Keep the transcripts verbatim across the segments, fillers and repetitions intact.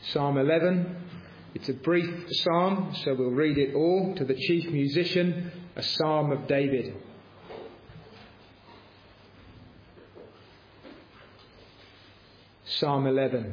Psalm eleven. It's a brief psalm, so we'll read it all. To the chief musician, a psalm of David. Psalm eleven.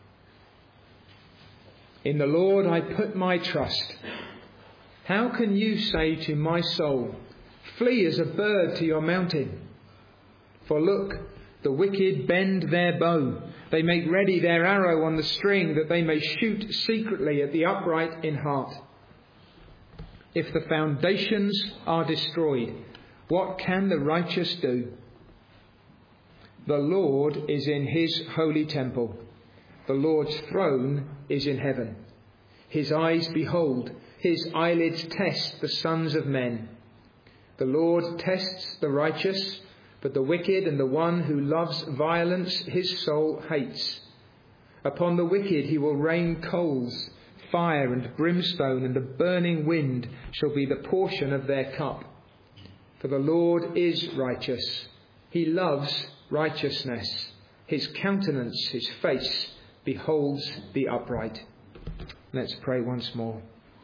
In the Lord I put my trust. How can you say to my soul, flee as a bird to your mountain? For look, the wicked bend their bow. They make ready their arrow on the string, that they may shoot secretly at the upright in heart. If the foundations are destroyed, what can the righteous do? The Lord is in his holy temple. The Lord's throne is in heaven. His eyes behold, his eyelids test the sons of men. The Lord tests the righteous, but the wicked and the one who loves violence his soul hates. Upon the wicked he will rain coals, fire and brimstone, and a burning wind shall be the portion of their cup. For the Lord is righteous. He loves righteousness. His countenance, his face, beholds the upright. Let's pray once more.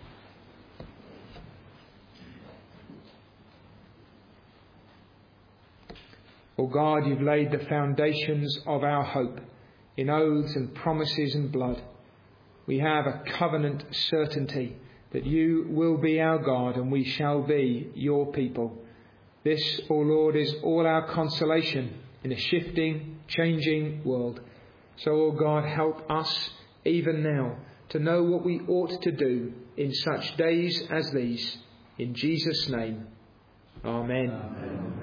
O God, you've laid the foundations of our hope in oaths and promises and blood. We have a covenant certainty that you will be our God and we shall be your people. This, O Lord, is all our consolation in a shifting, changing world. So, O God, help us even now to know what we ought to do in such days as these. In Jesus' name, Amen. Amen.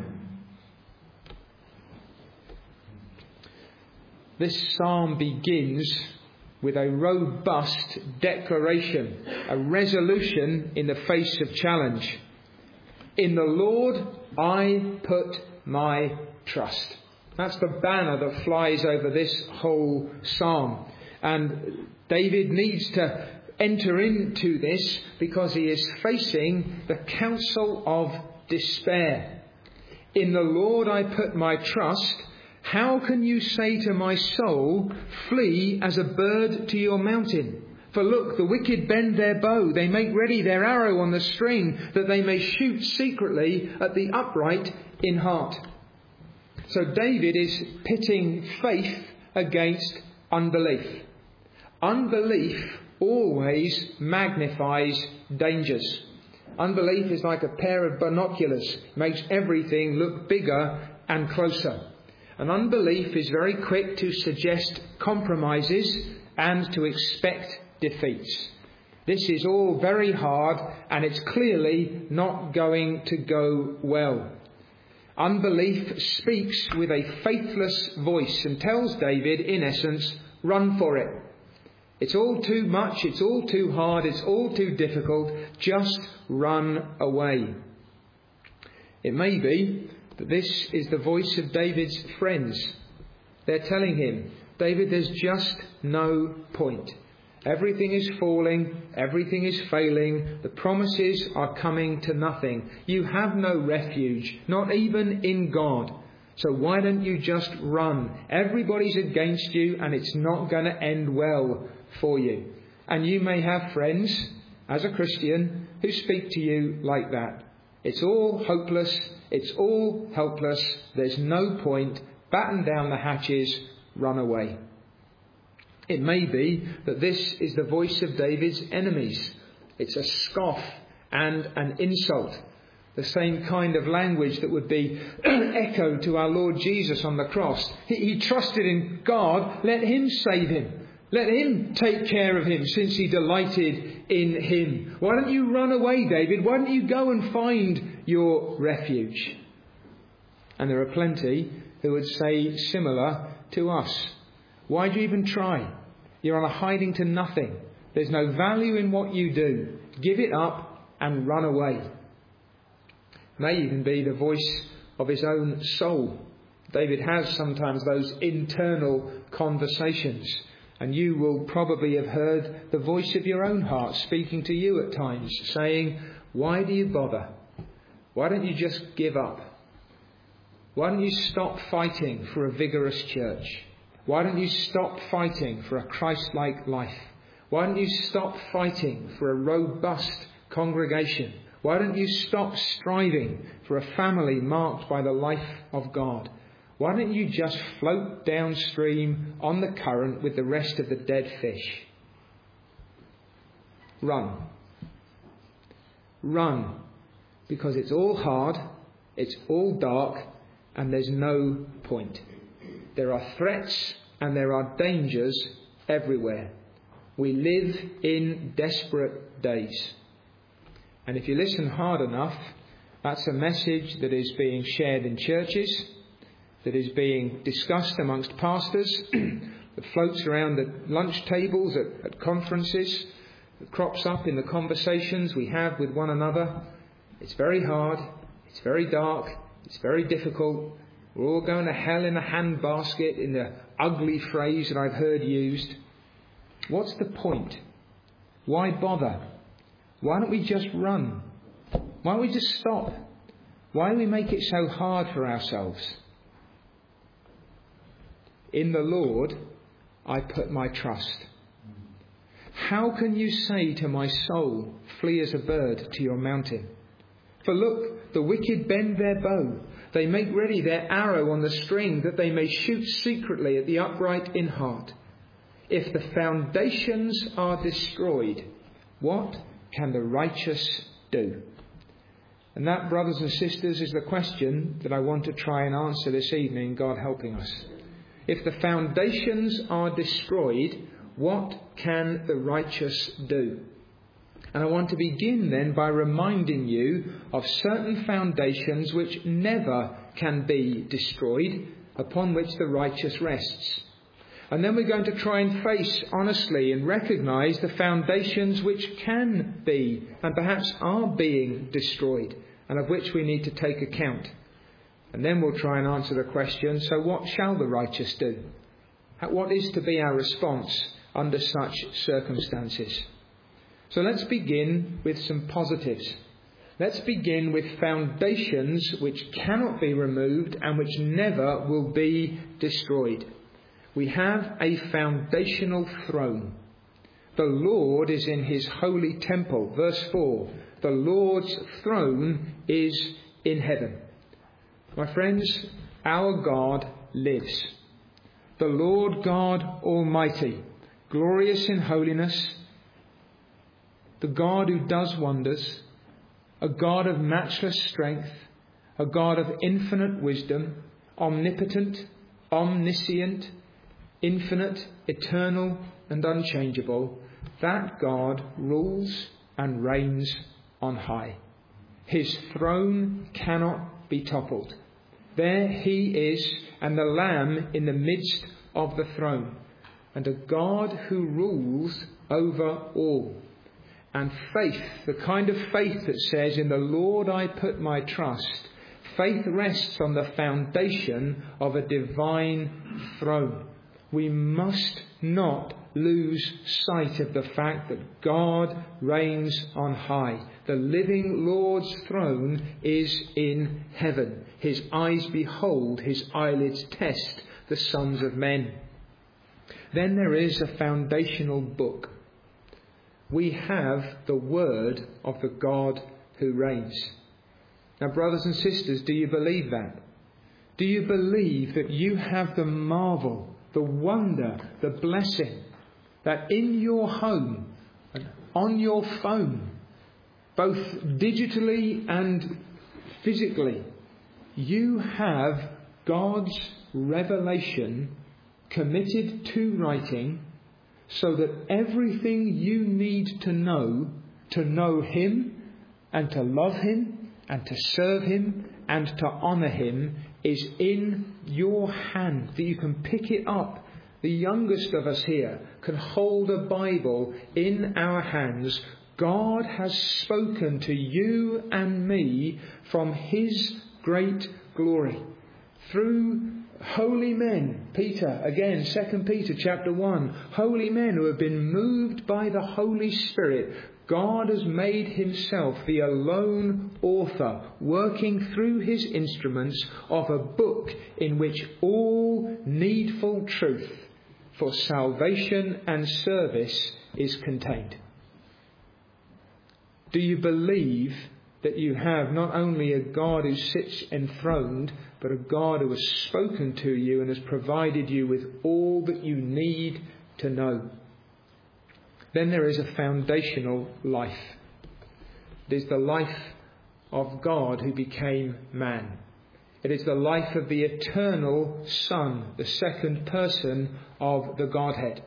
This psalm begins with a robust declaration, a resolution in the face of challenge. In the Lord I put my trust. That's the banner that flies over this whole psalm. And David needs to enter into this because he is facing the counsel of despair. In the Lord I put my trust. How can you say to my soul, flee as a bird to your mountain? For look, the wicked bend their bow. They make ready their arrow on the string, that they may shoot secretly at the upright in heart. So David is pitting faith against unbelief. Unbelief always magnifies dangers. Unbelief is like a pair of binoculars, makes everything look bigger and closer. And unbelief is very quick to suggest compromises and to expect defeats. This is all very hard, and it's clearly not going to go well. Unbelief speaks with a faithless voice and tells David, in essence, run for it. It's all too much, it's all too hard, it's all too difficult, just run away. It may be that this is the voice of David's friends. They're telling him, David, there's just no point. Everything is falling, everything is failing, the promises are coming to nothing. You have no refuge, not even in God. So why don't you just run? Everybody's against you and it's not going to end well for you. And you may have friends, as a Christian, who speak to you like that. It's all hopeless, it's all helpless, there's no point, batten down the hatches, run away. It may be that this is the voice of David's enemies. It's a scoff and an insult. The same kind of language that would be echoed to our Lord Jesus on the cross. He, he trusted in God, let him save him. Let him take care of him since he delighted in him. Why don't you run away, David? Why don't you go and find your refuge? And there are plenty who would say similar to us. Why do you even try? You're on a hiding to nothing. There's no value in what you do. Give it up and run away. May even be the voice of his own soul. David has sometimes those internal conversations. And you will probably have heard the voice of your own heart speaking to you at times, saying, why do you bother? Why don't you just give up? Why don't you stop fighting for a vigorous church? Why don't you stop fighting for a Christ-like life? Why don't you stop fighting for a robust congregation? Why don't you stop striving for a family marked by the life of God? Why don't you just float downstream on the current with the rest of the dead fish? Run. Run. Because it's all hard, it's all dark, and there's no point. There are threats and there are dangers everywhere. We live in desperate days. And if you listen hard enough, that's a message that is being shared in churches, that is being discussed amongst pastors, that floats around at lunch tables, at, at conferences, that crops up in the conversations we have with one another. It's very hard, it's very dark, it's very difficult. We're all going to hell in a handbasket, in the ugly phrase that I've heard used. What's the point? Why bother? Why don't we just run? Why don't we just stop? Why do we make it so hard for ourselves? In the Lord I put my trust. How can you say to my soul, flee as a bird to your mountain? For look, the wicked bend their bow. They make ready their arrow on the string, that they may shoot secretly at the upright in heart. If the foundations are destroyed, what can the righteous do? And that, brothers and sisters, is the question that I want to try and answer this evening, God helping us. If the foundations are destroyed, what can the righteous do? And I want to begin then by reminding you of certain foundations which never can be destroyed, upon which the righteous rests. And then we're going to try and face honestly and recognise the foundations which can be and perhaps are being destroyed, and of which we need to take account. And then we'll try and answer the question, so what shall the righteous do? What is to be our response under such circumstances? So let's begin with some positives. Let's begin with foundations which cannot be removed and which never will be destroyed. We have a foundational throne. The Lord is in his holy temple. Verse four. The Lord's throne is in heaven. My friends, our God lives. The Lord God Almighty, glorious in holiness, the God who does wonders, a God of matchless strength, a God of infinite wisdom, omnipotent, omniscient, infinite, eternal and unchangeable, that God rules and reigns on high. His throne cannot be toppled. There he is, and the Lamb in the midst of the throne, and a God who rules over all. And faith, the kind of faith that says, in the Lord I put my trust, faith rests on the foundation of a divine throne. We must not lose sight of the fact that God reigns on high. The living Lord's throne is in heaven. His eyes behold, his eyelids test the sons of men. Then there is a foundational book. We have the word of the God who reigns. Now, brothers and sisters, do you believe that? Do you believe that you have the marvel, the wonder, the blessing, that in your home and on your phone, both digitally and physically, you have God's revelation committed to writing, so that everything you need to know, to know him and to love him and to serve him and to honour him, is in your hand, that you can pick it up. The youngest of us here can hold a Bible in our hands. God has spoken to you and me from his great glory through holy men. Peter, again, Second Peter chapter one. Holy men who have been moved by the Holy Spirit. God has made himself the alone author, working through his instruments, of a book in which all needful truth for salvation and service is contained. Do you believe that you have not only a God who sits enthroned, but a God who has spoken to you and has provided you with all that you need to know? Then there is a foundational life. It is the life of God who became man. It is the life of the eternal Son, the second person of the Godhead.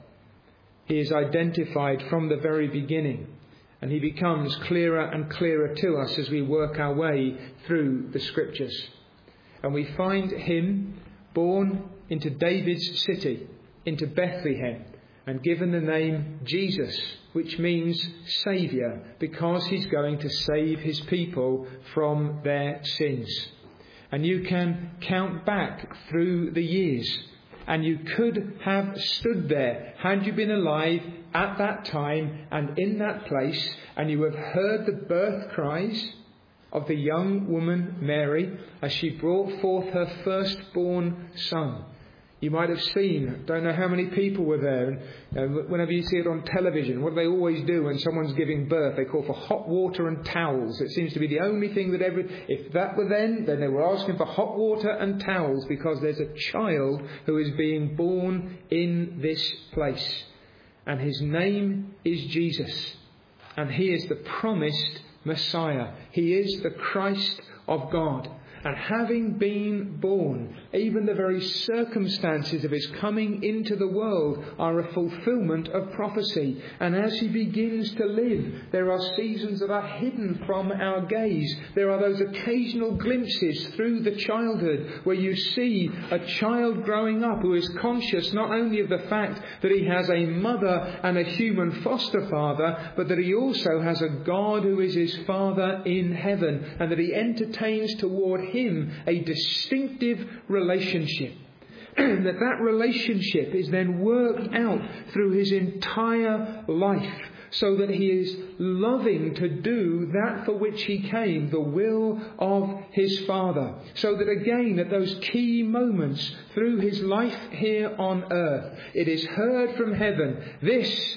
He is identified from the very beginning, and he becomes clearer and clearer to us as we work our way through the Scriptures. And we find him born into David's city, into Bethlehem, and given the name Jesus, which means Saviour, because he's going to save his people from their sins. And you can count back through the years, and you could have stood there had you been alive at that time and in that place, and you have heard the birth cries of the young woman Mary as she brought forth her firstborn son. You might have seen, don't know how many people were there, and uh, whenever you see it on television, what do they always do when someone's giving birth? They call for hot water and towels. It seems to be the only thing that every... If that were then, then they were asking for hot water and towels, because there's a child who is being born in this place. And his name is Jesus. And he is the promised Messiah. He is the Christ of God. And having been born, even the very circumstances of his coming into the world are a fulfillment of prophecy. And as he begins to live, there are seasons that are hidden from our gaze. There are those occasional glimpses through the childhood where you see a child growing up who is conscious not only of the fact that he has a mother and a human foster father, but that he also has a God who is his Father in heaven, and that he entertains toward him a distinctive relationship. that that relationship is then worked out through his entire life, so that he is loving to do that for which he came, the will of his Father. So that again, at those key moments through his life here on earth, it is heard from heaven, "This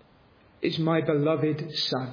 is my beloved Son.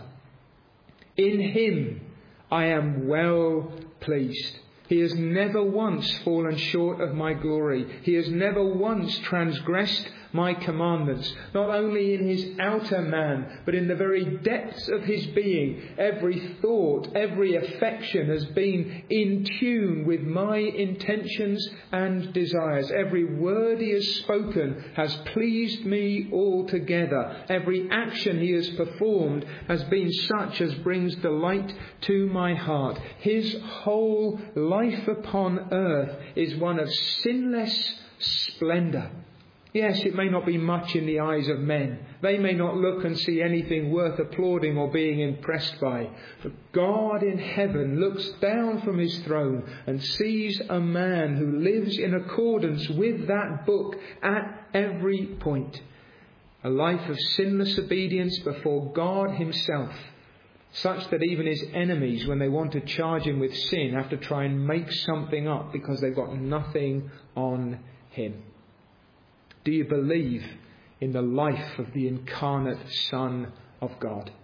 In him I am well pleased." He has never once fallen short of my glory. He has never once transgressed my commandments. Not only in his outer man, but in the very depths of his being. Every thought, every affection has been in tune with my intentions and desires. Every word he has spoken has pleased me altogether. Every action he has performed has been such as brings delight to my heart. His whole life upon earth is one of sinless splendour. Yes, it may not be much in the eyes of men. They may not look and see anything worth applauding or being impressed by. But God in heaven looks down from his throne and sees a man who lives in accordance with that book at every point. A life of sinless obedience before God himself, such that even his enemies, when they want to charge him with sin, have to try and make something up because they've got nothing on him. Do you believe in the life of the incarnate Son of God?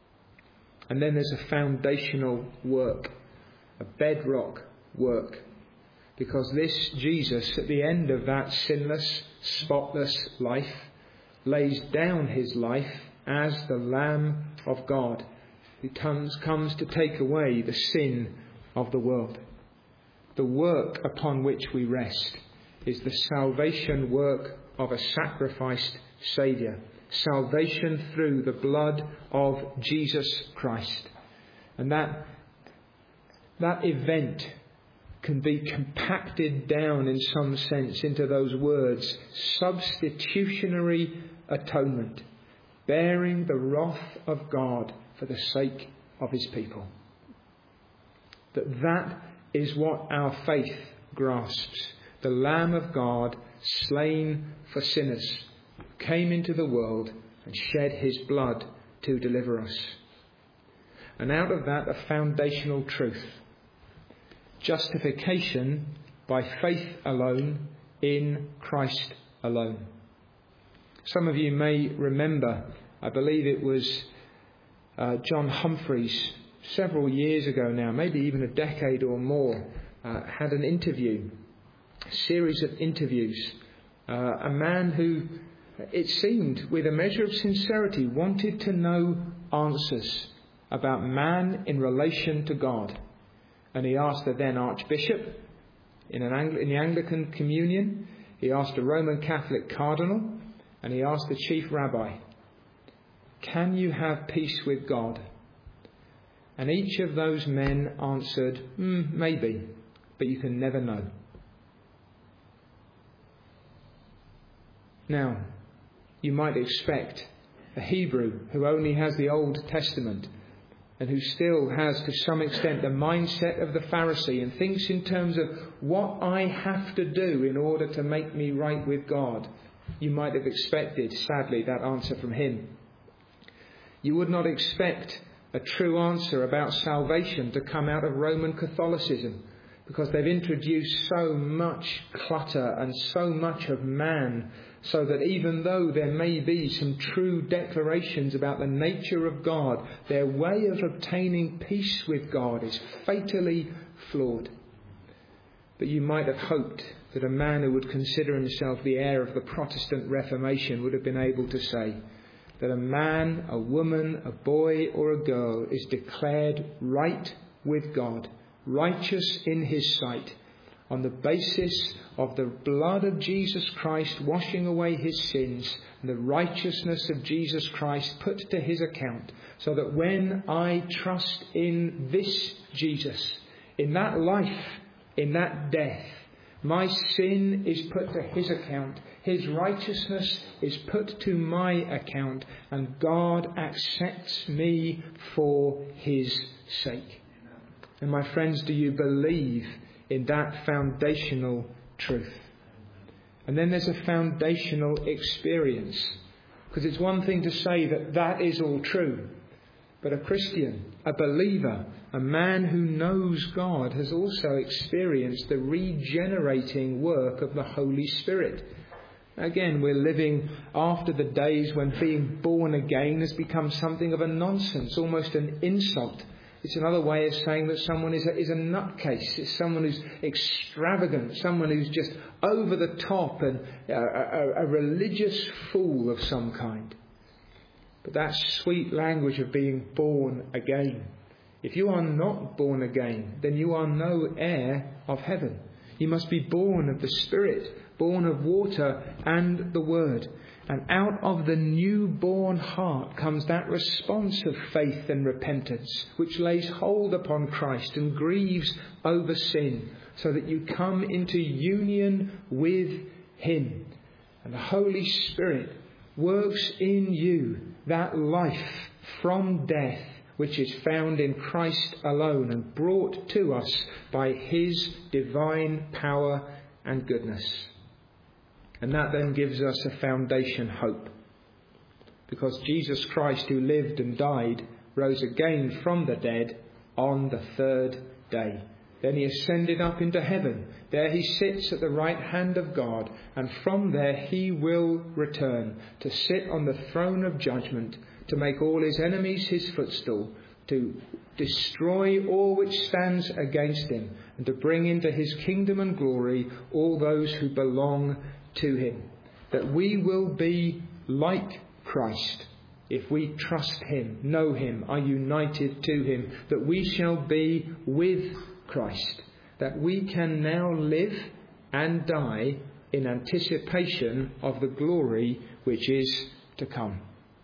And then there's a foundational work, a bedrock work. Because this Jesus, at the end of that sinless, spotless life, lays down his life as the Lamb of God, who comes, comes to take away the sin of the world. The work upon which we rest is the salvation work of a sacrificed Saviour. Salvation through the blood of Jesus Christ. And that, that event can be compacted down in some sense into those words: substitutionary atonement, bearing the wrath of God for the sake of his people. That that is what our faith grasps. The Lamb of God, slain for sinners, came into the world and shed his blood to deliver us. And out of that, a foundational truth: justification by faith alone, in Christ alone. Some of you may remember, I believe it was uh, John Humphreys, several years ago now, maybe even a decade or more, uh, had an interview, a series of interviews. Uh, a man who, it seemed, with a measure of sincerity, wanted to know answers about man in relation to God. And he asked the then Archbishop in, an Angl- in the Anglican Communion, he asked a Roman Catholic Cardinal, and he asked the Chief Rabbi, "Can you have peace with God?" And each of those men answered, mm, maybe, but you can never know. Now, you might expect a Hebrew who only has the Old Testament and who still has, to some extent, the mindset of the Pharisee and thinks in terms of what I have to do in order to make me right with God. You might have expected, sadly, that answer from him. You would not expect a true answer about salvation to come out of Roman Catholicism, because they've introduced so much clutter and so much of man, so that even though there may be some true declarations about the nature of God, their way of obtaining peace with God is fatally flawed. But you might have hoped that a man who would consider himself the heir of the Protestant Reformation would have been able to say that a man, a woman, a boy or a girl is declared right with God, righteous in his sight, on the basis of the blood of Jesus Christ washing away his sins and the righteousness of Jesus Christ put to his account, so that when I trust in this Jesus, in that life, in that death, my sin is put to his account, his righteousness is put to my account, and God accepts me for his sake. And my friends, do you believe in that foundational truth? And then there's a foundational experience. Because it's one thing to say that that is all true. But a Christian, a believer, a man who knows God has also experienced the regenerating work of the Holy Spirit. Again, we're living after the days when being born again has become something of a nonsense, almost an insult. It's another way of saying that someone is a, is a nutcase. It's someone who's extravagant, someone who's just over the top and a, a, a religious fool of some kind. But that sweet language of being born again. If you are not born again, then you are no heir of heaven. You must be born of the Spirit, born of water and the Word. And out of the newborn heart comes that response of faith and repentance, which lays hold upon Christ and grieves over sin, so that you come into union with him. And the Holy Spirit works in you that life from death, which is found in Christ alone and brought to us by his divine power and goodness. And that then gives us a foundation hope. Because Jesus Christ, who lived and died, rose again from the dead on the third day. Then he ascended up into heaven. There he sits at the right hand of God. And from there he will return to sit on the throne of judgment, to make all his enemies his footstool, to destroy all which stands against him, and to bring into his kingdom and glory all those who belong to him. That we will be like Christ if we trust him, know him, are united to him. That we shall be with Christ. That we can now live and die in anticipation of the glory which is to come.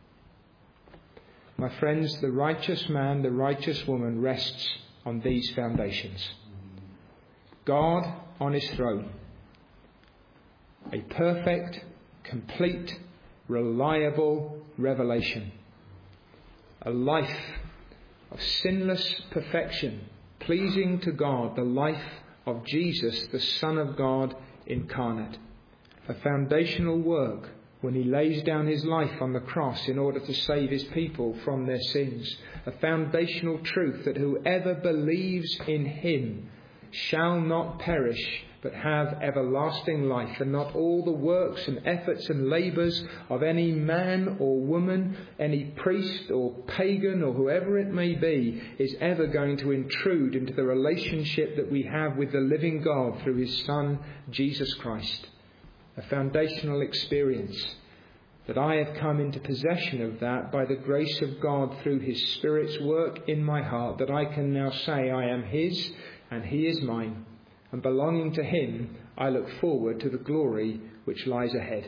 My friends, the righteous man, the righteous woman rests on these foundations. God on his throne. A perfect, complete, reliable revelation. A life of sinless perfection, pleasing to God, the life of Jesus, the Son of God incarnate. A foundational work when he lays down his life on the cross in order to save his people from their sins. A foundational truth that whoever believes in him shall not perish but have everlasting life, and not all the works and efforts and labours of any man or woman, any priest or pagan or whoever it may be, is ever going to intrude into the relationship that we have with the living God through his Son, Jesus Christ. A foundational experience that I have come into possession of that by the grace of God through his Spirit's work in my heart, that I can now say I am his and he is mine. And belonging to him, I look forward to the glory which lies ahead.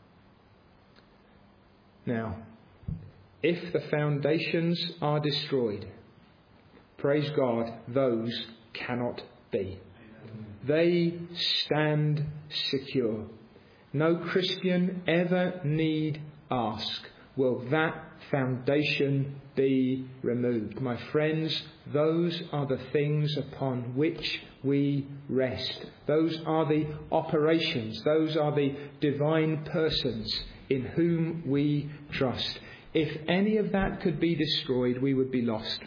Now, if the foundations are destroyed, praise God, those cannot be. They stand secure. No Christian ever need ask, will that foundation be removed? My friends, those are the things upon which we rest. Those are the operations. Those are the divine persons in whom we trust. If any of that could be destroyed, we would be lost.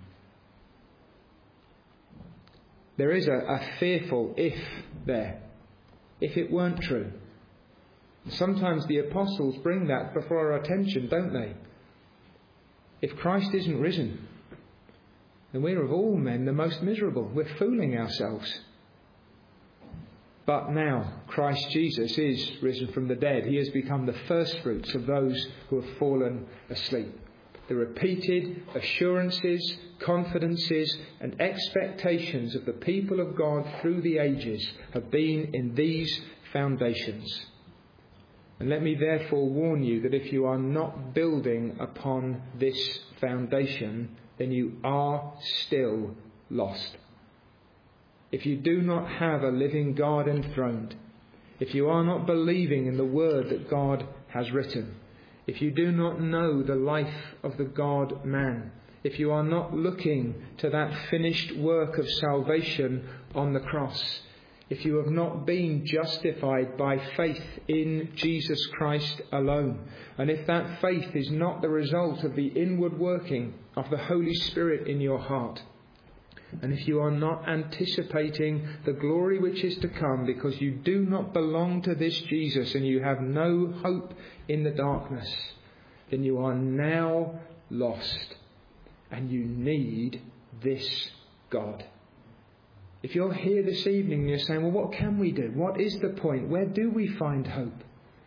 There is a, a fearful if there. If it weren't true. Sometimes the apostles bring that before our attention, don't they? If Christ isn't risen, then we're of all men the most miserable. We're fooling ourselves. But now Christ Jesus is risen from the dead. He has become the firstfruits of those who have fallen asleep. The repeated assurances, confidences and expectations of the people of God through the ages have been in these foundations. And let me therefore warn you that if you are not building upon this foundation, then you are still lost. If you do not have a living God enthroned, if you are not believing in the word that God has written, if you do not know the life of the God-man, if you are not looking to that finished work of salvation on the cross, if you have not been justified by faith in Jesus Christ alone, and if that faith is not the result of the inward working of the Holy Spirit in your heart, and if you are not anticipating the glory which is to come because you do not belong to this Jesus and you have no hope in the darkness, then you are now lost and you need this God. If you're here this evening and you're saying, well, what can we do? What is the point? Where do we find hope?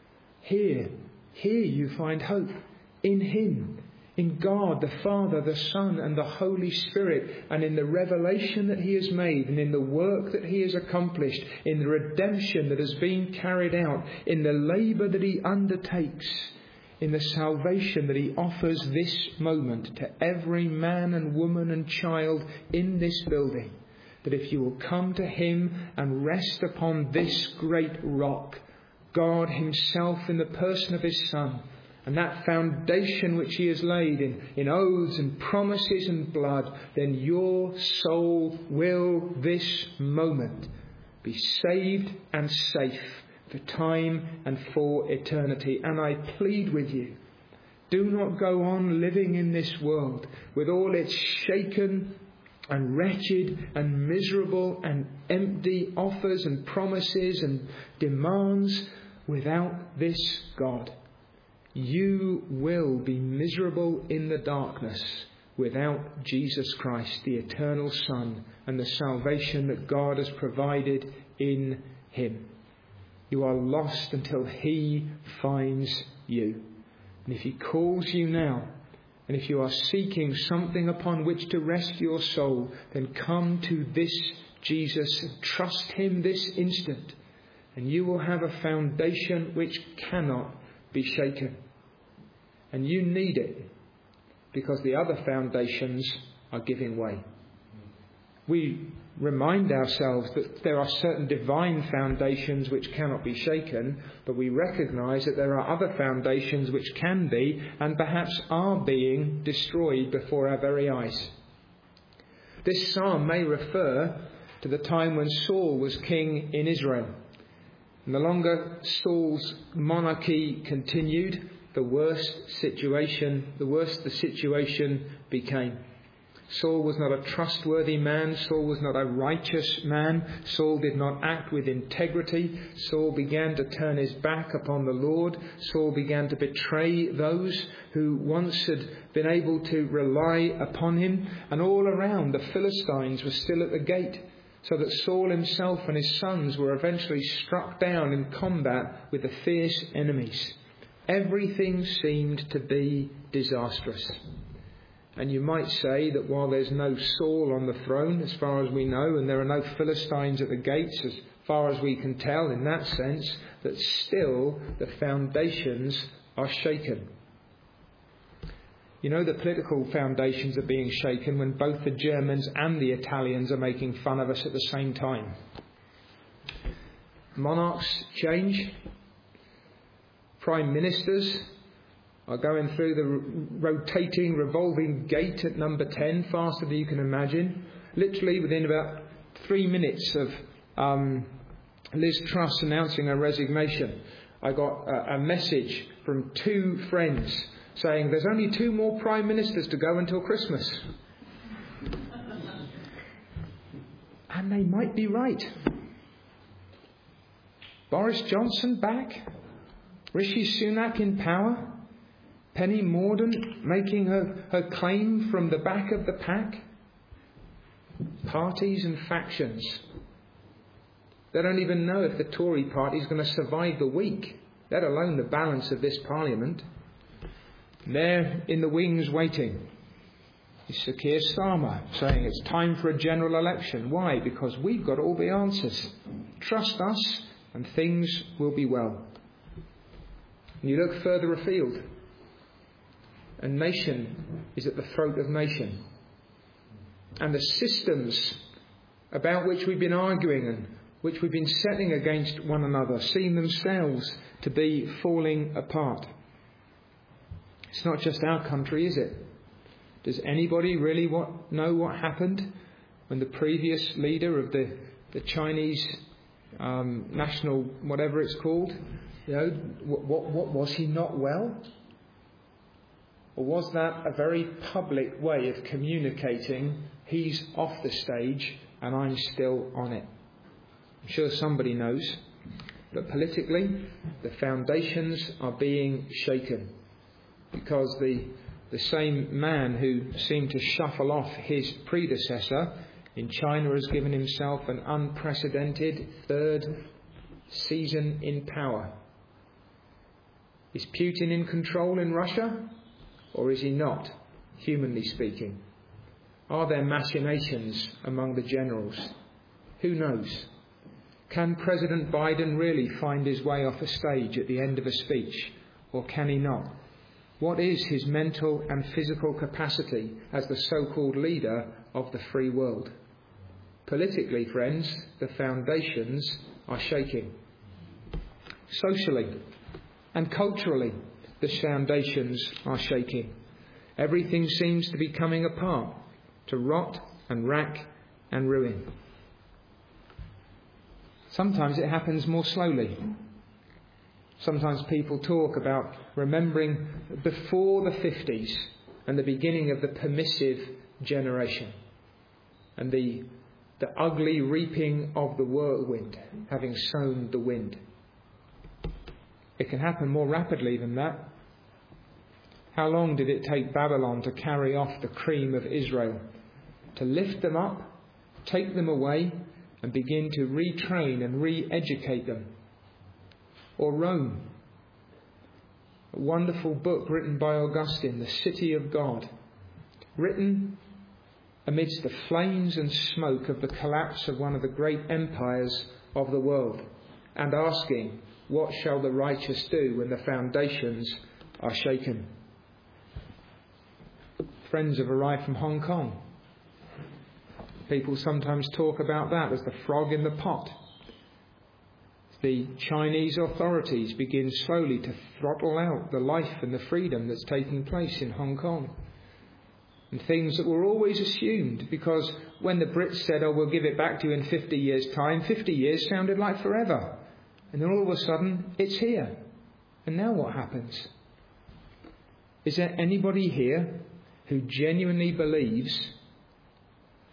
Here, here you find hope. In him, in God, the Father, the Son and the Holy Spirit, and in the revelation that he has made, and in the work that he has accomplished, in the redemption that has been carried out, in the labour that he undertakes, in the salvation that he offers this moment to every man and woman and child in this building. That if you will come to him and rest upon this great rock, God himself in the person of his Son, and that foundation which he has laid in, in oaths and promises and blood, then your soul will this moment be saved and safe for time and for eternity. And I plead with you, do not go on living in this world with all its shaken and wretched and miserable and empty offers and promises and demands without this God. You will be miserable in the darkness without Jesus Christ, the eternal Son, and the salvation that God has provided in him. You are lost until he finds you. And if he calls you now, and if you are seeking something upon which to rest your soul, then come to this Jesus and trust him this instant. And you will have a foundation which cannot be shaken. And you need it because the other foundations are giving way. We remind ourselves that there are certain divine foundations which cannot be shaken, but we recognise that there are other foundations which can be and perhaps are being destroyed before our very eyes. This psalm may refer to the time when Saul was king in Israel. And the longer Saul's monarchy continued, the worse situation, the worse the situation became. Saul was not a trustworthy man. Saul was not a righteous man. Saul did not act with integrity. Saul began to turn his back upon the Lord. Saul began to betray those who once had been able to rely upon him. And all around, the Philistines were still at the gate, so that Saul himself and his sons were eventually struck down in combat with the fierce enemies. Everything seemed to be disastrous. And you might say that while there's no Saul on the throne, as far as we know, and there are no Philistines at the gates, as far as we can tell in that sense, that still the foundations are shaken. You know, the political foundations are being shaken when both the Germans and the Italians are making fun of us at the same time. Monarchs change. Prime ministers are going through the rotating, revolving gate at number ten, faster than you can imagine. Literally within about three minutes of um, Liz Truss announcing her resignation, I got a, a message from two friends saying there's only two more prime ministers to go until Christmas. And they might be right. Boris Johnson back? Rishi Sunak in power? Penny Mordaunt making her, her claim from the back of the pack? Parties and factions. They don't even know if the Tory party is going to survive the week, let alone the balance of this parliament. They're in the wings waiting. It's Sir Keir Starmer saying it's time for a general election. Why? Because we've got all the answers. Trust us and things will be well. And you look further afield, and nation is at the throat of nation. And the systems about which we've been arguing and which we've been setting against one another seem themselves to be falling apart. It's not just our country, is it? Does anybody really what, know what happened when the previous leader of the, the Chinese um, national, whatever it's called, you know, what, what, what was he not well? Or was that a very public way of communicating, he's off the stage and I'm still on it? I'm sure somebody knows. But politically, the foundations are being shaken. Because the, the same man who seemed to shuffle off his predecessor in China has given himself an unprecedented third season in power. Is Putin in control in Russia? Or is he not, humanly speaking? Are there machinations among the generals? Who knows? Can President Biden really find his way off a stage at the end of a speech? Or can he not? What is his mental and physical capacity as the so-called leader of the free world? Politically, friends, the foundations are shaking. Socially and culturally, the foundations are shaking. Everything seems to be coming apart, to rot and rack and ruin. Sometimes it happens more slowly. Sometimes people talk about remembering before the fifties and the beginning of the permissive generation and the, the ugly reaping of the whirlwind, having sown the wind. It can happen more rapidly than that. How long did it take Babylon to carry off the cream of Israel, to lift them up, take them away, and begin to retrain and re-educate them? Or Rome, a wonderful book written by Augustine, The City of God, written amidst the flames and smoke of the collapse of one of the great empires of the world, and asking, what shall the righteous do when the foundations are shaken? Friends have arrived from Hong Kong. People sometimes talk about that as the frog in the pot. The Chinese authorities begin slowly to throttle out the life and the freedom that's taking place in Hong Kong. And things that were always assumed, because when the Brits said, oh, we'll give it back to you in fifty years' time, fifty years sounded like forever. And then all of a sudden, it's here. And now what happens? Is there anybody here who genuinely believes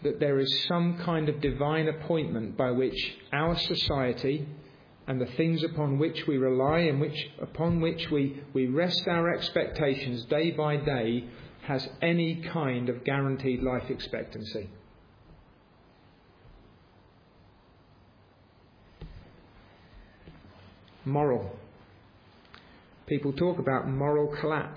that there is some kind of divine appointment by which our society and the things upon which we rely and which upon which we, we rest our expectations day by day has any kind of guaranteed life expectancy. Moral. People talk about moral collapse.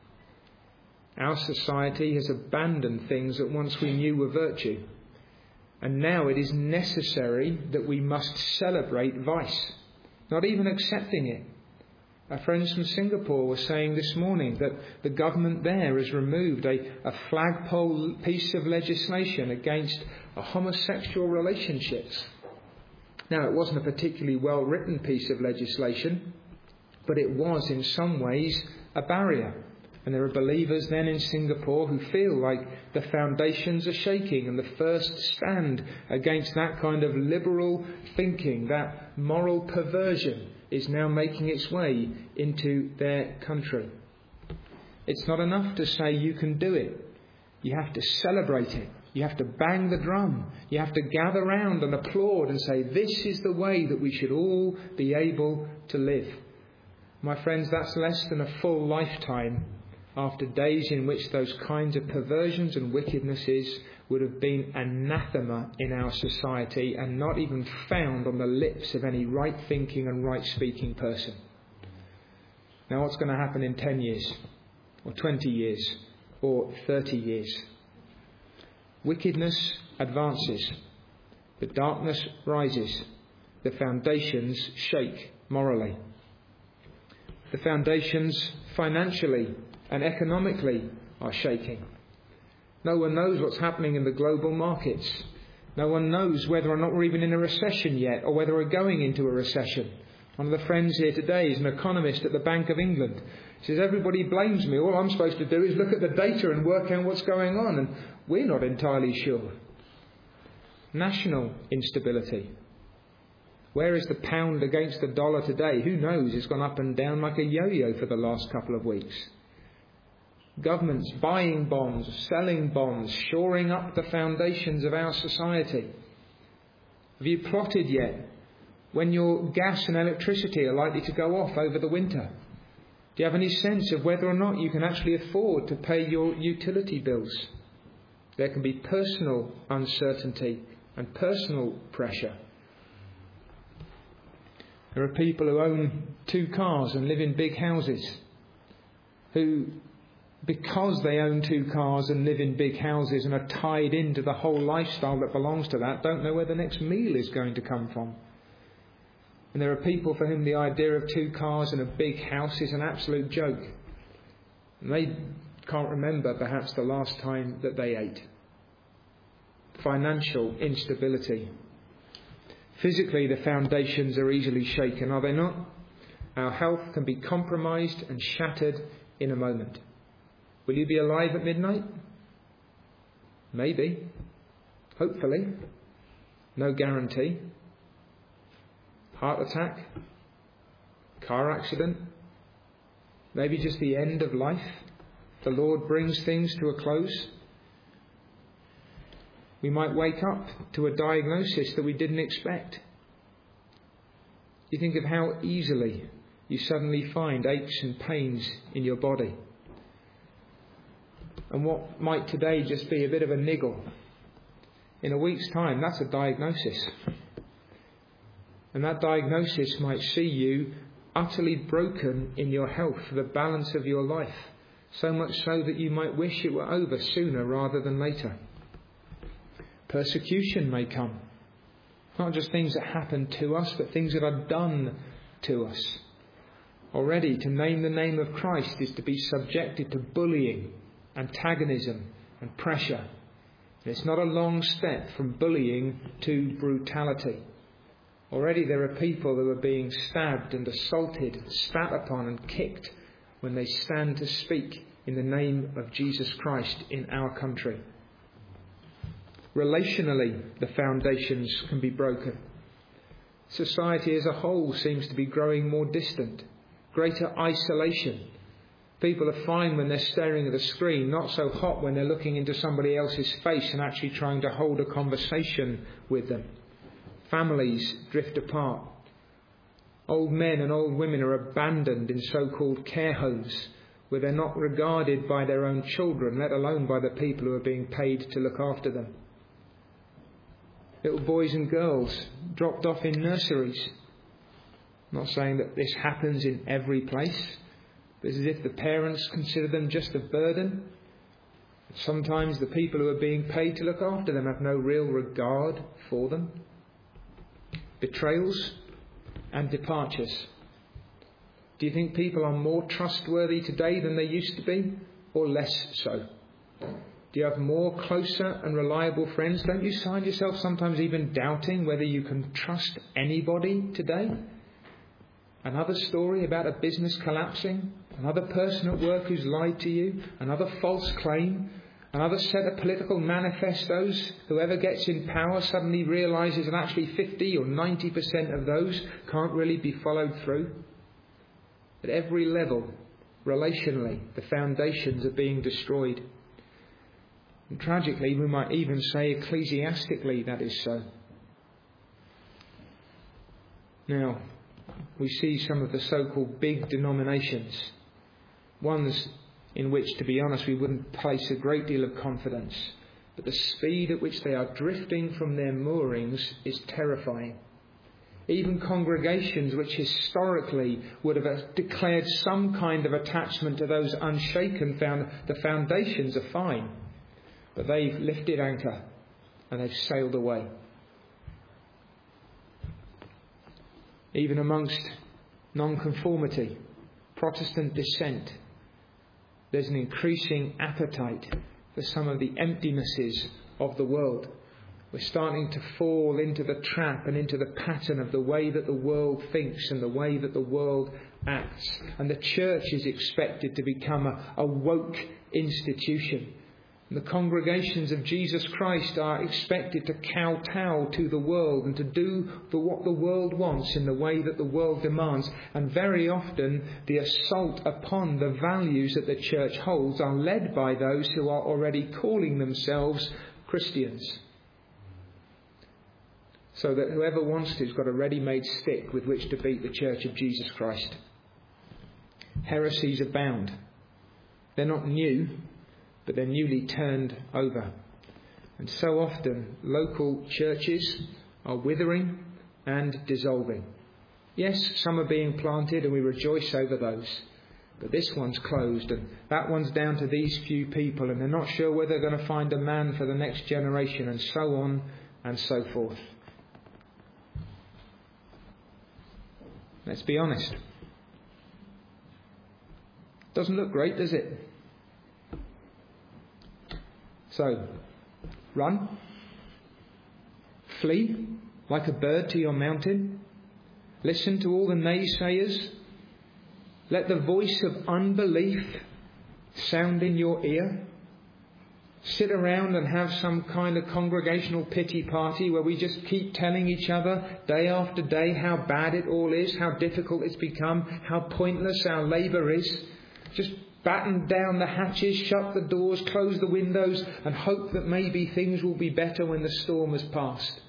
Our society has abandoned things that once we knew were virtue. And now it is necessary that we must celebrate vice, not even accepting it. Our friends from Singapore were saying this morning that the government there has removed a, a flagpole piece of legislation against homosexual relationships. Now, it wasn't a particularly well-written piece of legislation, but it was in some ways a barrier. And there are believers then in Singapore who feel like the foundations are shaking, and the first stand against that kind of liberal thinking, that moral perversion, is now making its way into their country. It's not enough to say you can do it. You have to celebrate it. You have to bang the drum. You have to gather round and applaud and say, this is the way that we should all be able to live. My friends, that's less than a full lifetime after days in which those kinds of perversions and wickednesses would have been anathema in our society and not even found on the lips of any right-thinking and right-speaking person. Now, what's going to happen in ten years, or twenty years, or thirty years? Wickedness advances. The darkness rises. The foundations shake morally. The foundations financially and economically are shaking. No one knows what's happening in the global markets. No one knows whether or not we're even in a recession yet, or whether we're going into a recession. One of the friends here today is an economist at the Bank of England. He says, everybody blames me. All I'm supposed to do is look at the data and work out what's going on. And we're not entirely sure. National instability. Where is the pound against the dollar today? Who knows? It's gone up and down like a yo-yo for the last couple of weeks. Governments buying bonds, selling bonds, shoring up the foundations of our society. Have you plotted yet when your gas and electricity are likely to go off over the winter? Do you have any sense of whether or not you can actually afford to pay your utility bills? There can be personal uncertainty and personal pressure. There are people who own two cars and live in big houses, who, because they own two cars and live in big houses and are tied into the whole lifestyle that belongs to that, don't know where the next meal is going to come from. And there are people for whom the idea of two cars and a big house is an absolute joke. And they can't remember perhaps the last time that they ate. Financial instability. Physically, the foundations are easily shaken, are they not? Our health can be compromised and shattered in a moment. Will you be alive at midnight? Maybe. Hopefully. No guarantee. Heart attack? Car accident? Maybe just the end of life? The Lord brings things to a close? We might wake up to a diagnosis that we didn't expect. You think of how easily you suddenly find aches and pains in your body. And what might today just be a bit of a niggle, in a week's time, that's a diagnosis. And that diagnosis might see you utterly broken in your health for the balance of your life, so much so that you might wish it were over sooner rather than later. Persecution may come. Not just things that happen to us, but things that are done to us. Already, to name the name of Christ is to be subjected to bullying, antagonism and pressure. And it's not a long step from bullying to brutality. Already there are people who are being stabbed and assaulted, spat upon and kicked when they stand to speak in the name of Jesus Christ in our country. Relationally, the foundations can be broken. Society as a whole seems to be growing more distant, greater isolation. People are fine when they're staring at a screen, not so hot when they're looking into somebody else's face and actually trying to hold a conversation with them. Families drift apart. Old men and old women are abandoned in so-called care homes where they're not regarded by their own children, let alone by the people who are being paid to look after them. Little boys and girls dropped off in nurseries. I'm not saying that this happens in every place, but it's as if the parents consider them just a burden. Sometimes the people who are being paid to look after them have no real regard for them. Betrayals and departures. Do you think people are more trustworthy today than they used to be, or less so? Do you have more closer and reliable friends? Don't you find yourself sometimes even doubting whether you can trust anybody today? Another story about a business collapsing, another person at work who's lied to you, another false claim, another set of political manifestos. Whoever gets in power suddenly realises that actually fifty or ninety percent of those can't really be followed through. At every level, relationally, the foundations are being destroyed. And tragically, we might even say ecclesiastically that is so. Now, we see some of the so-called big denominations, ones in which, to be honest, we wouldn't place a great deal of confidence. But the speed at which they are drifting from their moorings is terrifying. Even congregations which historically would have declared some kind of attachment to those unshaken, found the foundations are fine. But they've lifted anchor and they've sailed away. Even amongst nonconformity, Protestant dissent, there's an increasing appetite for some of the emptinesses of the world. We're starting to fall into the trap and into the pattern of the way that the world thinks and the way that the world acts. And the church is expected to become a, a woke institution. And the congregations of Jesus Christ are expected to kowtow to the world and to do the, what the world wants in the way that the world demands. And very often the assault upon the values that the church holds are led by those who are already calling themselves Christians. So that whoever wants to has got a ready-made stick with which to beat the Church of Jesus Christ. Heresies abound. They're not new, but they're newly turned over. And so often local churches are withering and dissolving. Yes, some are being planted and we rejoice over those. But this one's closed and that one's down to these few people and they're not sure whether they're going to find a man for the next generation, and so on and so forth. Let's be honest. Doesn't look great, does it? So, run. Flee like a bird to your mountain. Listen to all the naysayers. Let the voice of unbelief sound in your ear. Sit around and have some kind of congregational pity party where we just keep telling each other day after day how bad it all is, how difficult it's become, how pointless our labour is. Just batten down the hatches, shut the doors, close the windows and hope that maybe things will be better when the storm has passed.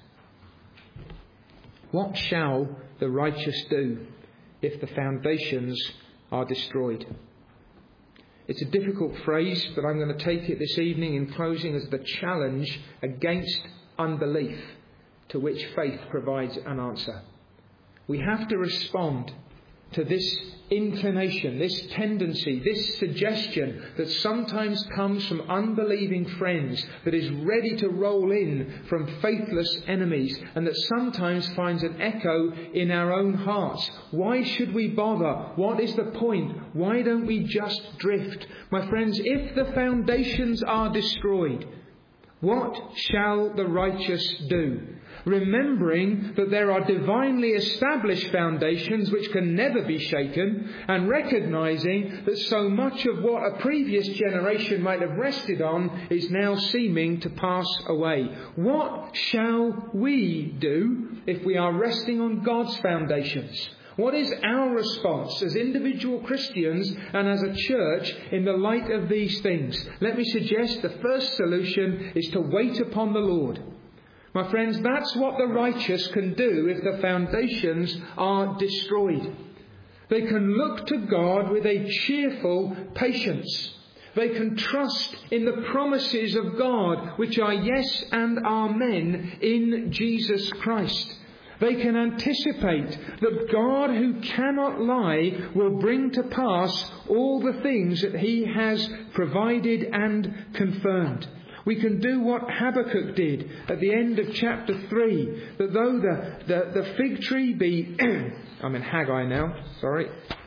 What shall the righteous do if the foundations are destroyed? It's a difficult phrase, but I'm going to take it this evening in closing as the challenge against unbelief, to which faith provides an answer. We have to respond to this inclination, this tendency, this suggestion that sometimes comes from unbelieving friends, that is ready to roll in from faithless enemies, and that sometimes finds an echo in our own hearts. Why should we bother? What is the point? Why don't we just drift? My friends, if the foundations are destroyed, what shall the righteous do? Remembering that there are divinely established foundations which can never be shaken, and recognizing that so much of what a previous generation might have rested on is now seeming to pass away. What shall we do if we are resting on God's foundations? What is our response as individual Christians and as a church in the light of these things? Let me suggest the first solution is to wait upon the Lord. My friends, that's what the righteous can do if the foundations are destroyed. They can look to God with a cheerful patience. They can trust in the promises of God, which are yes and amen in Jesus Christ. They can anticipate that God, who cannot lie, will bring to pass all the things that he has provided and confirmed. We can do what Habakkuk did at the end of chapter three, that though the, the, the fig tree be... I'm in Haggai now, sorry.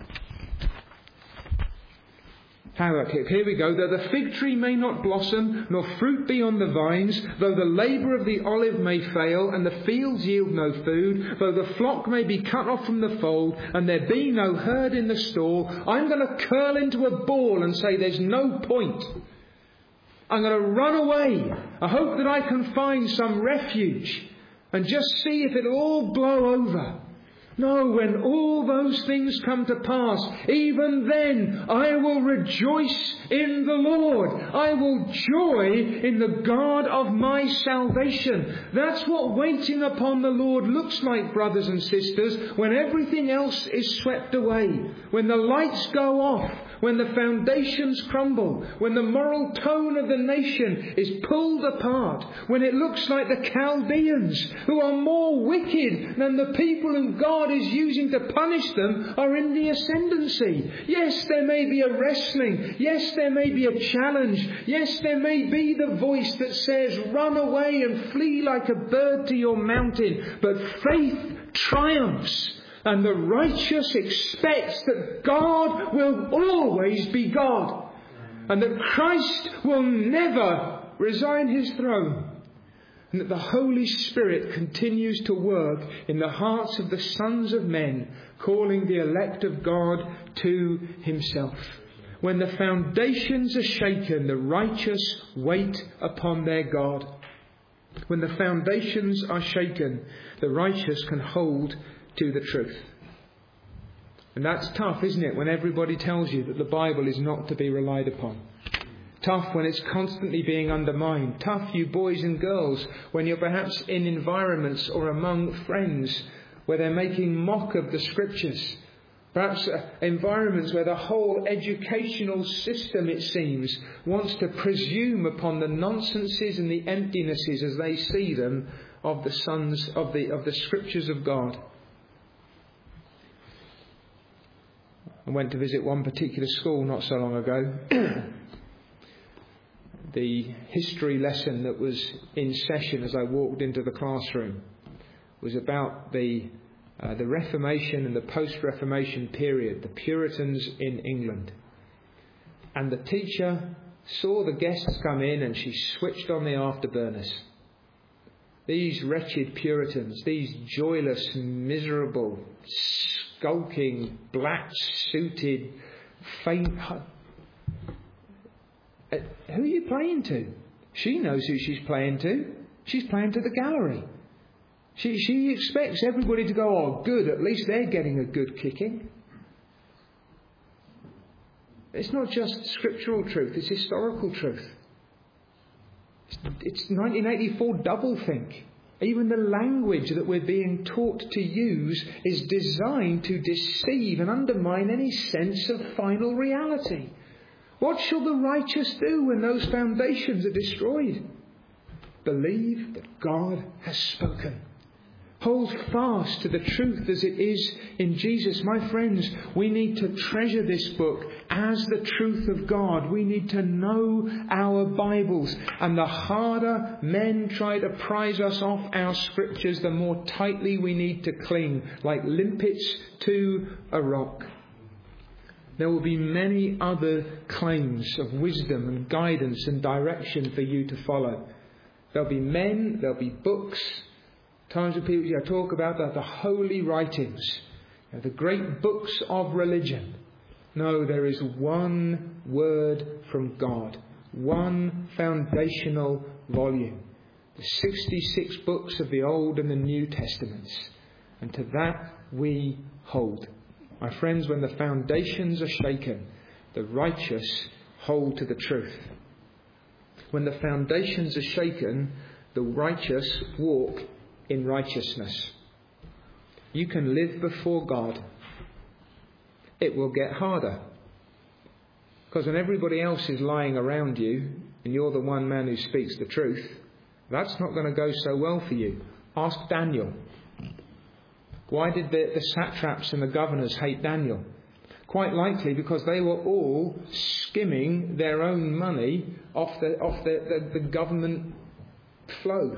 Habakkuk, here we go. Though the fig tree may not blossom, nor fruit be on the vines, though the labour of the olive may fail, and the fields yield no food, though the flock may be cut off from the fold, and there be no herd in the stall, I'm going to curl into a ball and say there's no point. I'm going to run away. I hope that I can find some refuge and just see if it'll all blow over. No, when all those things come to pass, even then I will rejoice in the Lord. I will joy in the God of my salvation. That's what waiting upon the Lord looks like, brothers and sisters, when everything else is swept away, when the lights go off, when the foundations crumble, when the moral tone of the nation is pulled apart, when it looks like the Chaldeans, who are more wicked than the people whom God is using to punish them, are in the ascendancy. Yes, there may be a wrestling. Yes, there may be a challenge. Yes, there may be the voice that says, run away and flee like a bird to your mountain. But faith triumphs. And the righteous expects that God will always be God. And that Christ will never resign his throne. And that the Holy Spirit continues to work in the hearts of the sons of men, calling the elect of God to himself. When the foundations are shaken, the righteous wait upon their God. When the foundations are shaken, the righteous can hold to the truth. And that's tough, isn't it, when everybody tells you that the Bible is not to be relied upon. Tough when it's constantly being undermined. Tough, you boys and girls, when you're perhaps in environments or among friends where they're making mock of the Scriptures. Perhaps uh, environments where the whole educational system, it seems, wants to presume upon the nonsenses and the emptinesses as they see them of the sons of the of the Scriptures of God. I went to visit one particular school not so long ago. The history lesson that was in session as I walked into the classroom was about the uh, the Reformation and the post-Reformation period, the Puritans in England. And the teacher saw the guests come in and she switched on the afterburners. These wretched Puritans, these joyless, miserable, skulking, black-suited, faint... Uh, who are you playing to? She knows who she's playing to. She's playing to the gallery. She, she expects everybody to go, oh, good, at least they're getting a good kicking. It's not just scriptural truth, it's historical truth. It's, it's nineteen eighty-four doublethink. Even the language that we're being taught to use is designed to deceive and undermine any sense of final reality. What shall the righteous do when those foundations are destroyed? Believe that God has spoken. Hold fast to the truth as it is in Jesus. My friends, we need to treasure this book as the truth of God. We need to know our Bibles. And the harder men try to prise us off our scriptures, the more tightly we need to cling, like limpets to a rock. There will be many other claims of wisdom and guidance and direction for you to follow. There'll be men, there'll be books. Times when people you know, talk about the, the holy writings, you know, the great books of religion. No, there is one word from God, one foundational volume, the sixty-six books of the Old and the New Testaments. And to that we hold. My friends, when the foundations are shaken, the righteous hold to the truth. When the foundations are shaken, the righteous walk in righteousness. You can live before God. It will get harder. Because when everybody else is lying around you and you're the one man who speaks the truth, that's not going to go so well for you. Ask Daniel. Why did the, the satraps and the governors hate Daniel? Quite likely because they were all skimming their own money off the off the, the, the government flow.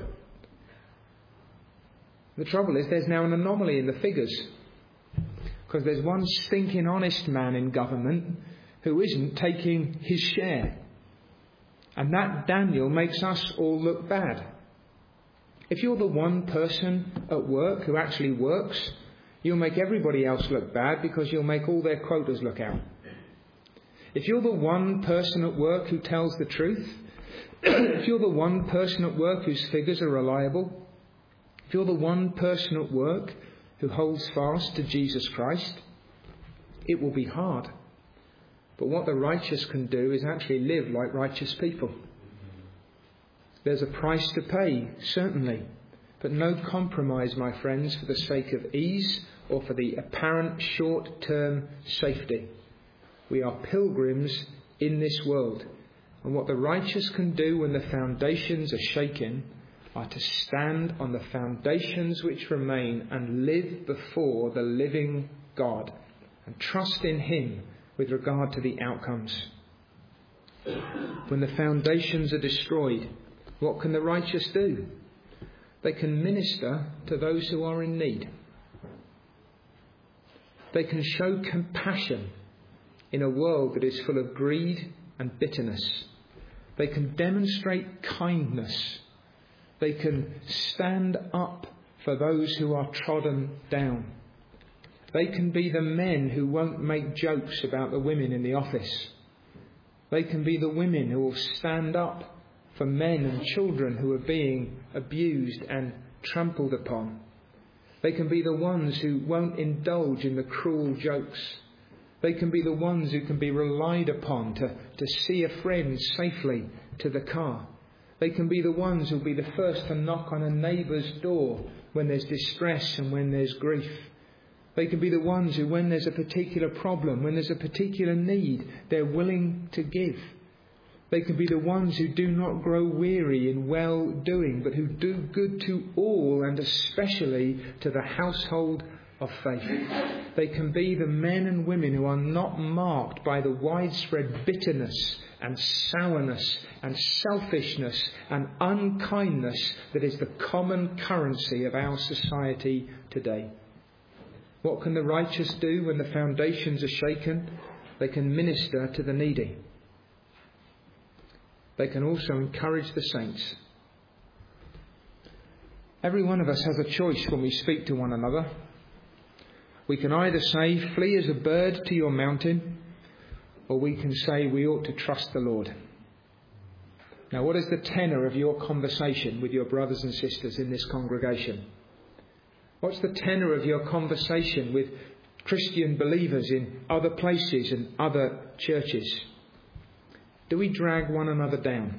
The trouble is there's now an anomaly in the figures. Because there's one stinking honest man in government who isn't taking his share. And that Daniel makes us all look bad. If you're the one person at work who actually works, you'll make everybody else look bad because you'll make all their quotas look out. If you're the one person at work who tells the truth, if you're the one person at work whose figures are reliable, if you're the one person at work who holds fast to Jesus Christ, it will be hard. But what the righteous can do is actually live like righteous people. There's a price to pay, certainly, but no compromise, my friends, for the sake of ease or for the apparent short-term safety. We are pilgrims in this world, and what the righteous can do when the foundations are shaken are to stand on the foundations which remain and live before the living God and trust in Him with regard to the outcomes. When the foundations are destroyed, what can the righteous do? They can minister to those who are in need. They can show compassion in a world that is full of greed and bitterness. They can demonstrate kindness. They can stand up for those who are trodden down. They can be the men who won't make jokes about the women in the office. They can be the women who will stand up for men and children who are being abused and trampled upon. They can be the ones who won't indulge in the cruel jokes. They can be the ones who can be relied upon to, to see a friend safely to the car. They can be the ones who will be the first to knock on a neighbour's door when there's distress and when there's grief. They can be the ones who, when there's a particular problem, when there's a particular need, they're willing to give. They can be the ones who do not grow weary in well-doing, but who do good to all and especially to the household of faith. They can be the men and women who are not marked by the widespread bitterness and sourness and selfishness and unkindness that is the common currency of our society today. What can the righteous do when the foundations are shaken? They can minister to the needy. They can also encourage the saints. Every one of us has a choice when we speak to one another. We can either say, "Flee as a bird to your mountain," or we can say, "We ought to trust the Lord." Now, what is the tenor of your conversation with your brothers and sisters in this congregation? What's the tenor of your conversation with Christian believers in other places and other churches? Do we drag one another down?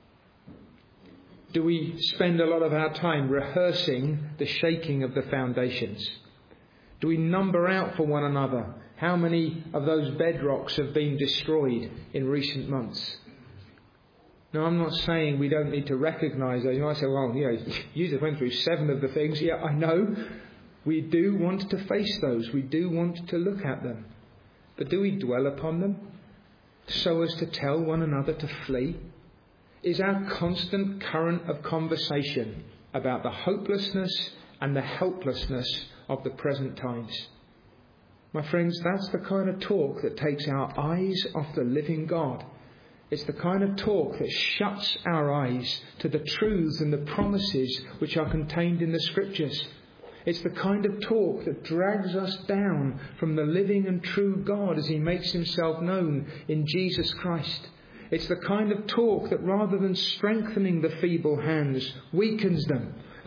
Do we spend a lot of our time rehearsing the shaking of the foundations? Do we number out for one another how many of those bedrocks have been destroyed in recent months? Now, I'm not saying we don't need to recognise those. You might say, well, you know, you just went through seven of the things. Yeah, I know. We do want to face those. We do want to look at them. But do we dwell upon them so as to tell one another to flee? Is our constant current of conversation about the hopelessness and the helplessness of the present times? My friends, that's the kind of talk that takes our eyes off the living God. It's the kind of talk that shuts our eyes to the truths and the promises which are contained in the Scriptures. It's the kind of talk that drags us down from the living and true God as He makes Himself known in Jesus Christ. It's the kind of talk that, rather than strengthening the feeble hands, weakens them.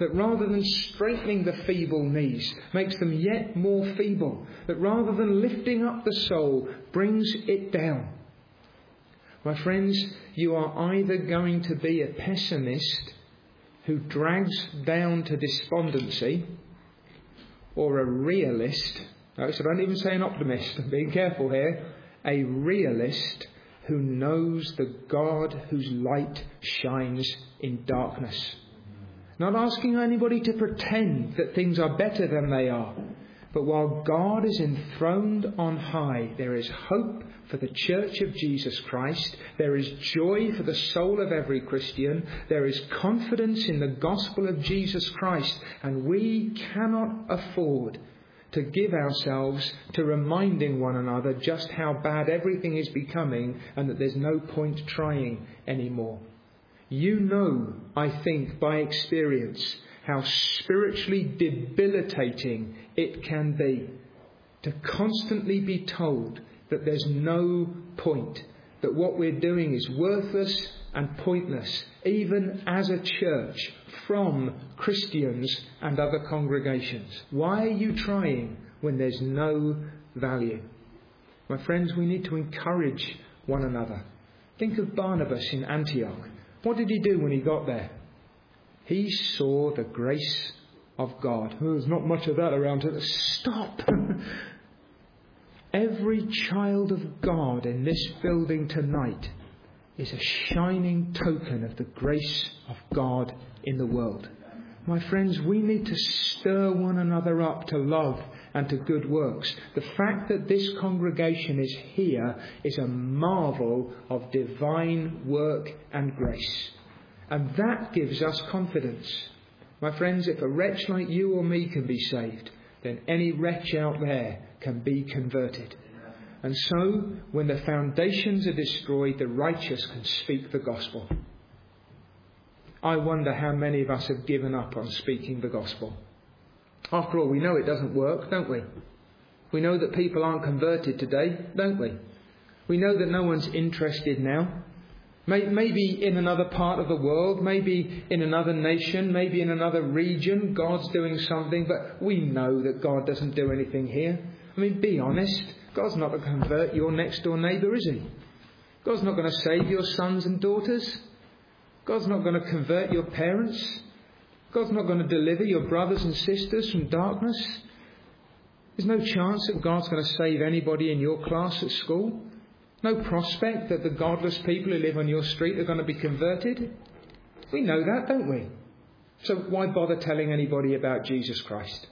that rather than straightening the feeble knees, makes them yet more feeble, that rather than lifting up the soul, brings it down. My friends, you are either going to be a pessimist who drags down to despondency, or a realist. Notice I don't even say an optimist, I'm being careful here. A realist who knows the God whose light shines in darkness. Not asking anybody to pretend that things are better than they are. But while God is enthroned on high, there is hope for the Church of Jesus Christ. There is joy for the soul of every Christian. There is confidence in the gospel of Jesus Christ. And we cannot afford to give ourselves to reminding one another just how bad everything is becoming and that there's no point trying anymore. You know, I think, by experience, how spiritually debilitating it can be to constantly be told that there's no point, that what we're doing is worthless and pointless, even as a church, from Christians and other congregations. Why are you trying when there's no value? My friends, we need to encourage one another. Think of Barnabas in Antioch. What did he do when he got there? He saw the grace of God. Oh, there's not much of that around here. Stop! Every child of God in this building tonight is a shining token of the grace of God in the world. My friends, we need to stir one another up to love and to good works. The fact that this congregation is here is a marvel of divine work and grace. And that gives us confidence. My friends, if a wretch like you or me can be saved, then any wretch out there can be converted. And so, when the foundations are destroyed, the righteous can speak the gospel. I wonder how many of us have given up on speaking the gospel. After all, we know it doesn't work, don't we? We know that people aren't converted today, don't we? We know that no one's interested now. Maybe in another part of the world, maybe in another nation, maybe in another region, God's doing something, but we know that God doesn't do anything here. I mean, be honest. God's not going to convert your next door neighbour, is he? God's not going to save your sons and daughters. God's not going to convert your parents. God's not going to deliver your brothers and sisters from darkness. There's no chance that God's going to save anybody in your class at school. No prospect that the godless people who live on your street are going to be converted. We know that, don't we? So why bother telling anybody about Jesus Christ?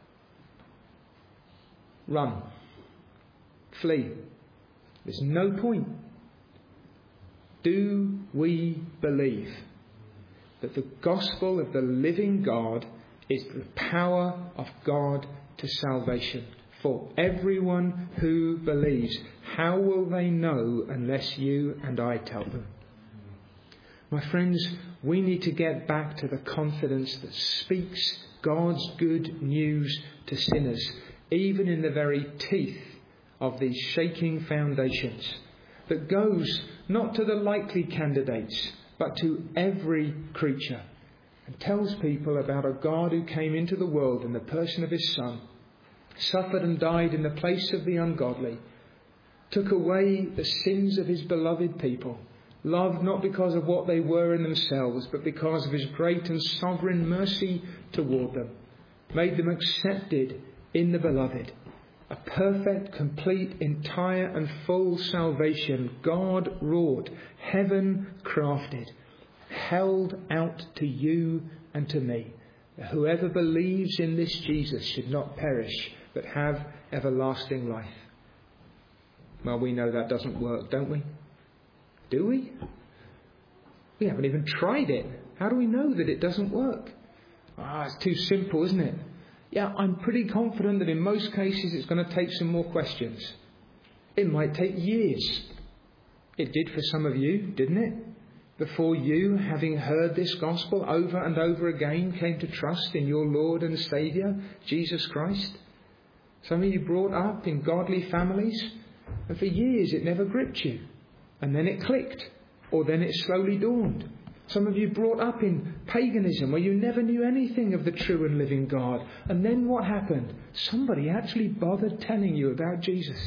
Run. Flee. There's no point. Do we believe that the gospel of the living God is the power of God to salvation for everyone who believes? How will they know unless you and I tell them? My friends, we need to get back to the confidence that speaks God's good news to sinners, even in the very teeth of these shaking foundations, that goes not to the likely candidates, but to every creature, and tells people about a God who came into the world in the person of his Son, suffered and died in the place of the ungodly, took away the sins of his beloved people, loved not because of what they were in themselves, but because of his great and sovereign mercy toward them, made them accepted in the beloved. A perfect, complete, entire and full salvation God wrought, heaven crafted, held out to you and to me. Whoever believes in this Jesus should not perish, but have everlasting life. Well, we know that doesn't work, don't we? Do we? We haven't even tried it. How do we know that it doesn't work? Ah, it's too simple, isn't it? Yeah, I'm pretty confident that in most cases it's going to take some more questions. It might take years. It did for some of you, didn't it? Before you, having heard this gospel over and over again, came to trust in your Lord and Saviour, Jesus Christ. Some of you brought up in godly families, and for years it never gripped you. And then it clicked, or then it slowly dawned. Some of you brought up in paganism where you never knew anything of the true and living God. And then what happened? Somebody actually bothered telling you about Jesus.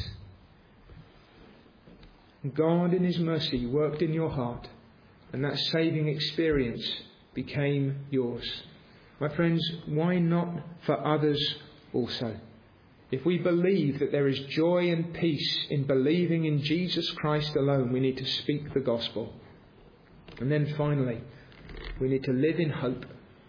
God in his mercy worked in your heart, and that saving experience became yours. My friends, why not for others also? If we believe that there is joy and peace in believing in Jesus Christ alone, we need to speak the gospel. And then finally, we need to live in hope.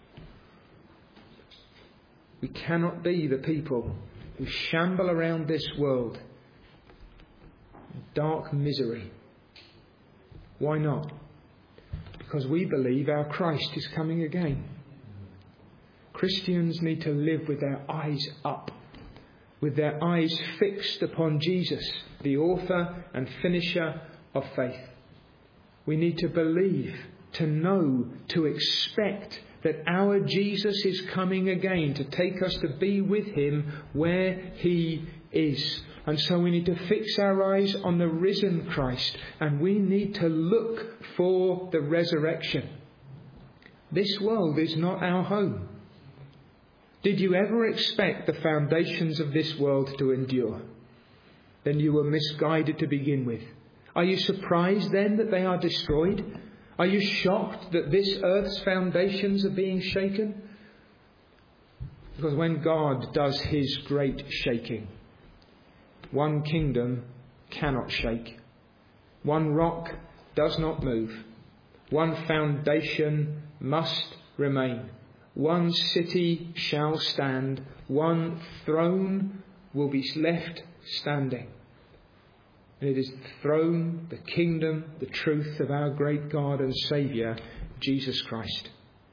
We cannot be the people who shamble around this world in dark misery. Why not? Because we believe our Christ is coming again. Christians need to live with their eyes up, with their eyes fixed upon Jesus, the author and finisher of faith. We need to believe, to know, to expect that our Jesus is coming again to take us to be with him where he is. And so we need to fix our eyes on the risen Christ, and we need to look for the resurrection. This world is not our home. Did you ever expect the foundations of this world to endure? Then you were misguided to begin with. Are you surprised then that they are destroyed? Are you shocked that this earth's foundations are being shaken? Because when God does his great shaking, one kingdom cannot shake. One rock does not move. One foundation must remain. One city shall stand. One throne will be left standing. And it is the throne, the kingdom, the truth of our great God and Saviour, Jesus Christ.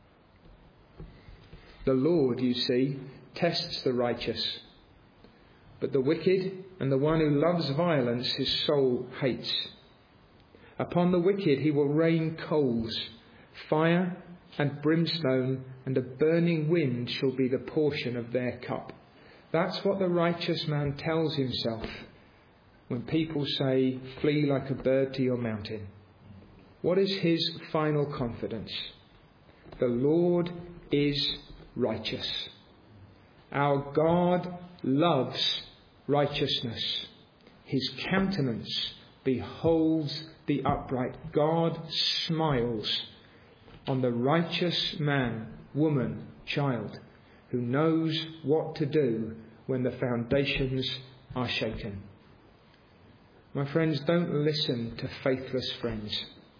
The Lord, you see, tests the righteous. But the wicked and the one who loves violence his soul hates. Upon the wicked he will rain coals, fire and brimstone, and a burning wind shall be the portion of their cup. That's what the righteous man tells himself when people say, flee like a bird to your mountain. What is his final confidence? The Lord is righteous. Our God loves righteousness. His countenance beholds the upright. God smiles on the righteous man, woman, child, who knows what to do when the foundations are shaken. My friends, don't listen to faithless friends.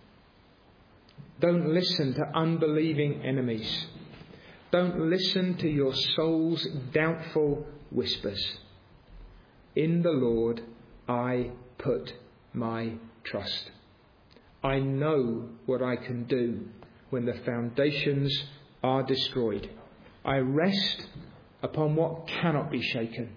Don't listen to unbelieving enemies. Don't listen to your soul's doubtful whispers. In the Lord I put my trust. I know what I can do when the foundations are destroyed. I rest upon what cannot be shaken.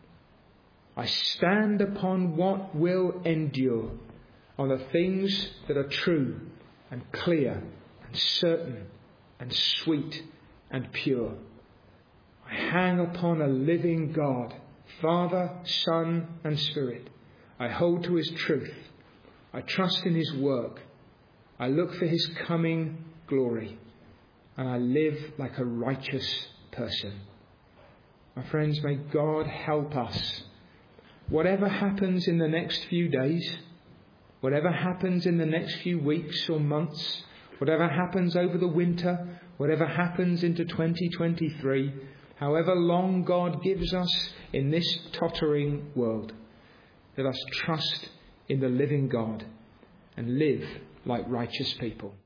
I stand upon what will endure, on the things that are true and clear and certain and sweet and pure. I hang upon a living God, Father, Son and Spirit. I hold to his truth. I trust in his work. I look for his coming glory. And I live like a righteous person. My friends, may God help us. Whatever happens in the next few days, whatever happens in the next few weeks or months, whatever happens over the winter, whatever happens into twenty twenty-three, however long God gives us in this tottering world, let us trust in the living God and live like righteous people.